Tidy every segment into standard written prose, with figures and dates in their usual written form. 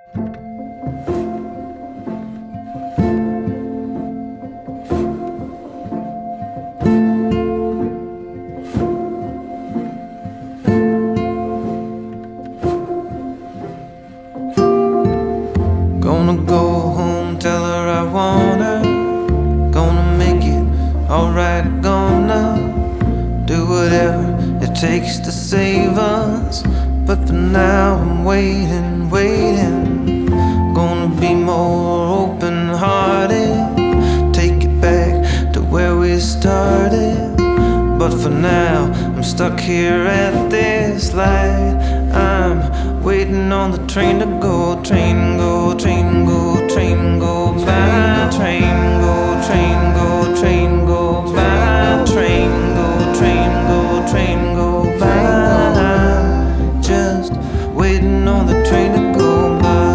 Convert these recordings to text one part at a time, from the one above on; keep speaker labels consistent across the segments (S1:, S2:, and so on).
S1: Gonna go home, tell her I want her. Gonna make it alright, gonna do whatever it takes to save us. But for now I'm waiting, waiting. Gonna be more open-hearted, take it back to where we started. But for now I'm stuck here at this light. I'm waiting on the train to go, train go, train go, train go by, train go, train go, train go by, train go, train go, train go by. I'm just waiting on the train to go by.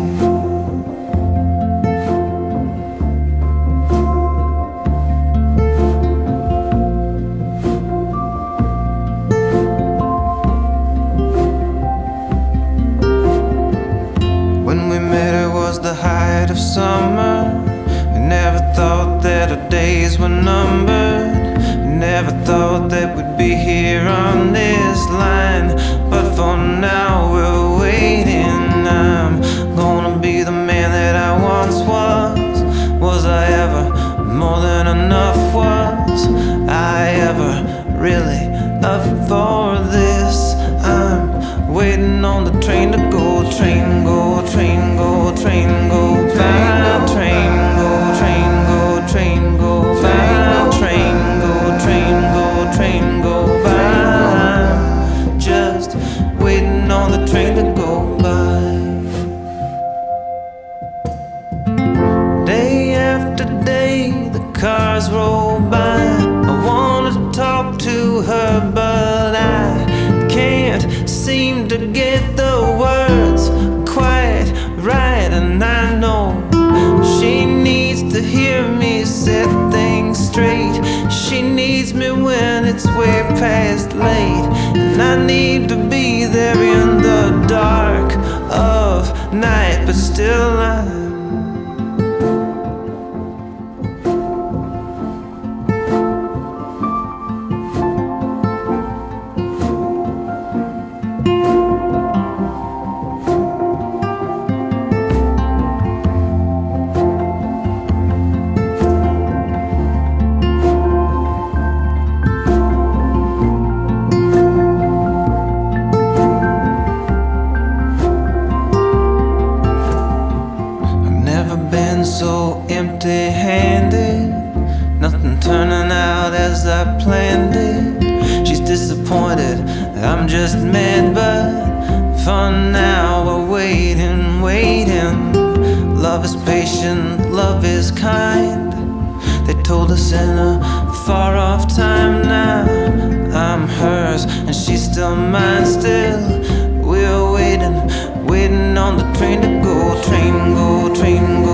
S1: The height of summer, we never thought that our days were numbered. We never thought that we'd be here on this line. But for now we're waiting. I'm gonna be the man that I once was. Was I ever more than enough? Was I ever really up for this? I'm waiting on the train to go, train go, train go, train go by, train go, train go, train go by, train go, train go, train go by. I'm just waiting on the train to go by. Day after day the cars roll by. I wanna talk to her but I can't seem to get the words quite right. And I know she needs to hear me set things straight. She needs me when it's way past late. And I need to be there in the dark of night. But still so empty-handed, nothing turning out as I planned it. She's disappointed, I'm just mad, but for now we're waiting, waiting. Love is patient, love is kind. They told us in a far-off time. Now I'm hers and she's still mine. Still we're waiting, waiting on the train to go, train go, train go